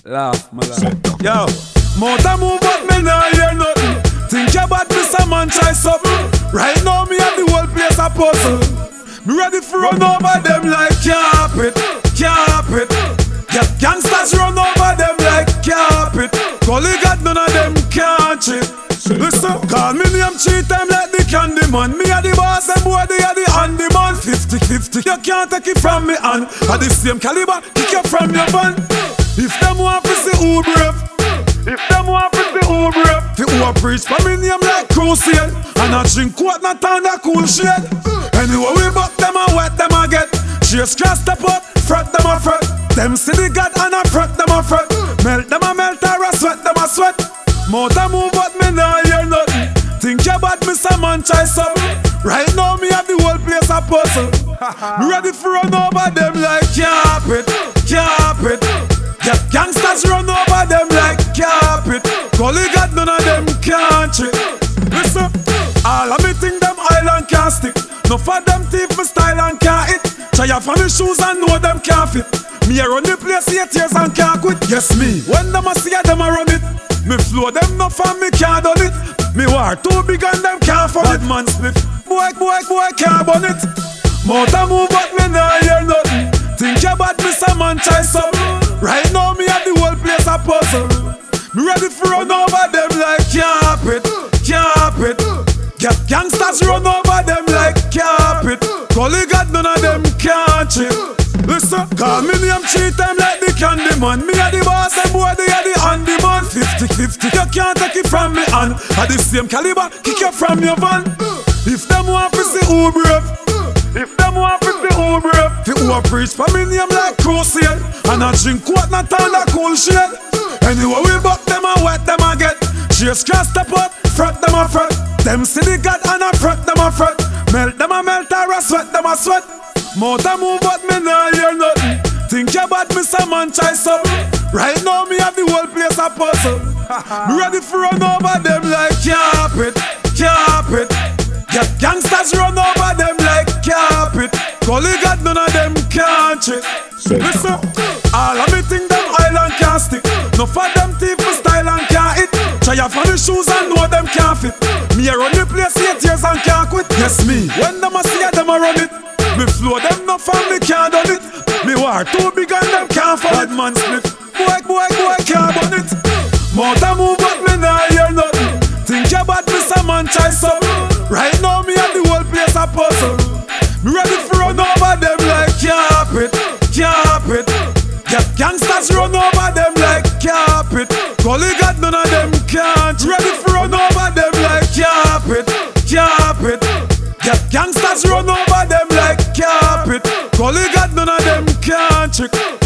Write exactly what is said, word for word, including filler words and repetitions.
Laugh, my laugh. Yo, motor move but me nah hear nothing. Think about this a man try something. Right now me have the whole place a puzzle. Me ready for run over them like carpet, carpet. Get gangsters run over them like carpet. Gully got none of them can't cheat. Listen, call me name three time like the candy man. Me a the boss, them boy they a the handy man. Fifty fifty, you can't take it from me hand. At the same caliber, kick you from your van. If them want to see who brave, if them want to see who brave, the who a preach for me name like crusade. And I drink what not on the cool shade. Anyway we buck them and wet them a get. Chase can't step up, fret them a fret. Them see the God and I fret them a fret. Melt them a melt or a sweat them a sweat. Motor move but me nah hear nothing. Think about me some man try something. Right now me have the whole place a puzzle. Me ready for run over them like carpet, carpet. Get gangsters run over them like carpet. Gully got none of them country. Listen, all of me think them island can't stick. No for them thief me style and can't hit. Try off on the shoes and know them can't fit. Me a run the place eight years and can't quit. Yes me, when them a see a them a run it. Me flow them no for me can't done it. Me war too big and them can't fund it. Man split, boy, boy, boy can't bun it. Motor move but me nah hear nothing. Think about me some man try something. Right now me have the whole place a puzzle. Me ready for run over them like carpet, carpet. Get gangsters run over them like carpet. Gully got none of them country. Listen, call me name three time like the candy man. Me a the boss, them boy they a the handy man. Fifty fifty, you can't take it from me hand. At the same caliber, kick you from your van. If them want to see who brave, if them want to see who brave, the who a preach for me name like crusade. And I drink what not on the cool shade. Anyway we buck them and wet them a get. Chase can't step up, fret them a fret. Them see the God and I fret them a fret. Melt them a melt or a sweat them a sweat. Motor move but me nah hear nothing. Think about me some man try something. Right now me have the whole place a puzzle. Me ready for run over them like carpet, carpet. Get gangsters run over them like carpet. Gully got none of them country. Listen, all of me think them island can't stick. No for them thief me style and can't hit. Try off on the shoes and know them can't fit. Me a run the place eight years and can't quit. Yes me, when them a see a them a run it. Me flow them no for me can't done it. Me war too big and them can't fund it. Man split, boy, boy, boy can't bun it. Motor move but me nah hear nothing. Think about me some man try something. Right now me have the whole place a puzzle. Me ready for run over them like carpet, carpet. Get gangsters run over them like carpet. Gully got none of them can't. Ready for run over them like carpet, carpet. Get gangsters run over them like carpet. Gully got none of them can't trick.